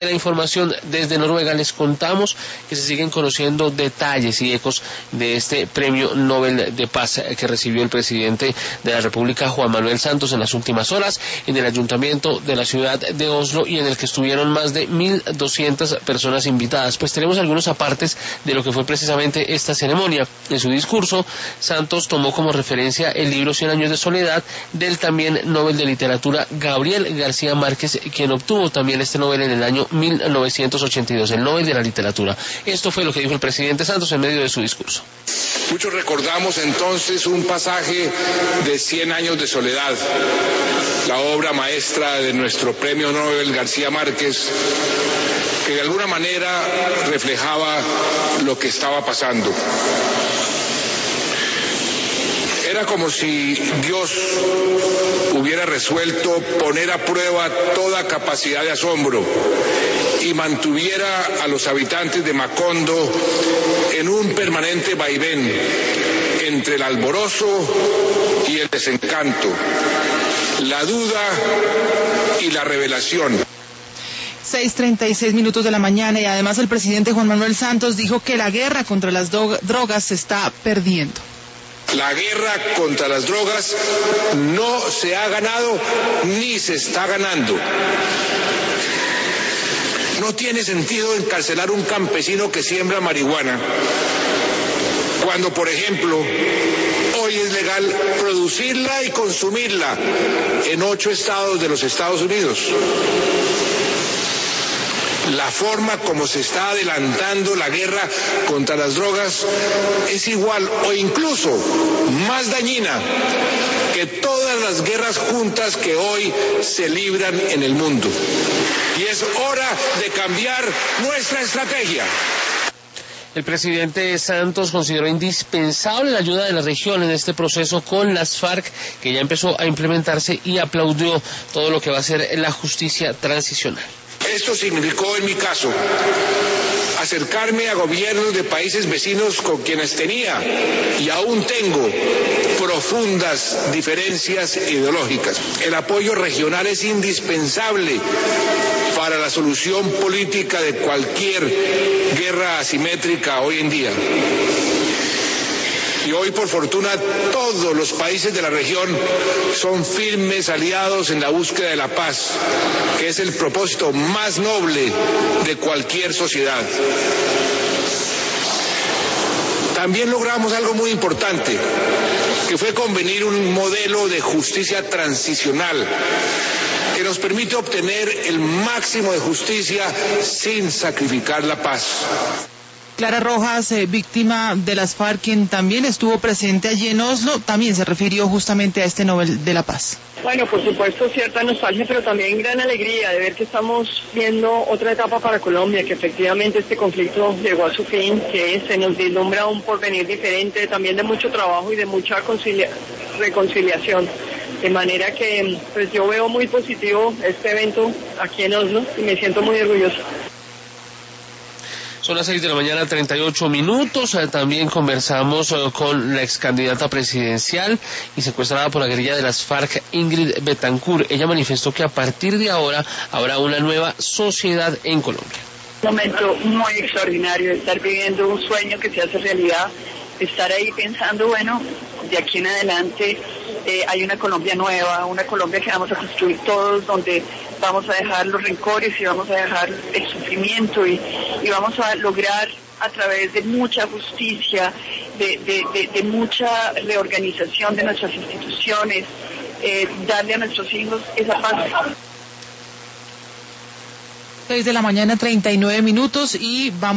La información desde Noruega, les contamos que se siguen conociendo detalles y ecos de este premio Nobel de Paz que recibió el presidente de la República, Juan Manuel Santos, en las últimas horas en el ayuntamiento de la ciudad de Oslo, y en el que estuvieron más de 1.200 personas invitadas. Pues tenemos algunos apartes de lo que fue precisamente esta ceremonia. En su discurso, Santos tomó como referencia el libro 100 años de soledad del también Nobel de Literatura Gabriel García Márquez, quien obtuvo también este Nobel en el año 1982, el Nobel de la Literatura. Esto fue lo que dijo el presidente Santos en medio de su discurso. Muchos recordamos entonces un pasaje de 100 años de soledad, la obra maestra de nuestro premio Nobel García Márquez, que de alguna manera reflejaba lo que estaba pasando. Era como si Dios hubiera resuelto poner a prueba toda capacidad de asombro y mantuviera a los habitantes de Macondo en un permanente vaivén entre el alborozo y el desencanto, la duda y la revelación. 6:36 de la mañana, y además el presidente Juan Manuel Santos dijo que la guerra contra las drogas se está perdiendo. La guerra contra las drogas no se ha ganado ni se está ganando. No tiene sentido encarcelar a un campesino que siembra marihuana, cuando, por ejemplo, hoy es legal producirla y consumirla en 8 estados de los Estados Unidos. La forma como se está adelantando la guerra contra las drogas es igual o incluso más dañina que todas las guerras juntas que hoy se libran en el mundo. Y es hora de cambiar nuestra estrategia. El presidente Santos consideró indispensable la ayuda de la región en este proceso con las FARC, que ya empezó a implementarse, y aplaudió todo lo que va a ser la justicia transicional. Esto significó, en mi caso, acercarme a gobiernos de países vecinos con quienes tenía y aún tengo profundas diferencias ideológicas. El apoyo regional es indispensable para la solución política de cualquier guerra asimétrica hoy en día. Y hoy, por fortuna, todos los países de la región son firmes aliados en la búsqueda de la paz, que es el propósito más noble de cualquier sociedad. También logramos algo muy importante, que fue convenir un modelo de justicia transicional que nos permite obtener el máximo de justicia sin sacrificar la paz. Clara Rojas, víctima de las FARC, quien también estuvo presente allí en Oslo, también se refirió justamente a este Nobel de la Paz. Bueno, por supuesto, cierta nostalgia, pero también gran alegría de ver que estamos viendo otra etapa para Colombia, que efectivamente este conflicto llegó a su fin, que se nos vislumbra un porvenir diferente, también de mucho trabajo y de mucha reconciliación. De manera que pues yo veo muy positivo este evento aquí en Oslo y me siento muy orgulloso. Son las 6:38 a.m. También conversamos con la ex candidata presidencial y secuestrada por la guerrilla de las FARC, Ingrid Betancourt. Ella manifestó que a partir de ahora habrá una nueva sociedad en Colombia. Un momento muy extraordinario, estar viviendo un sueño que se hace realidad, estar ahí pensando, bueno, de aquí en adelante hay una Colombia nueva, una Colombia que vamos a construir todos, donde vamos a dejar los rencores y vamos a dejar el sufrimiento y vamos a lograr, a través de mucha justicia, de mucha reorganización de nuestras instituciones, darle a nuestros hijos esa paz. 6:39 a.m. y vamos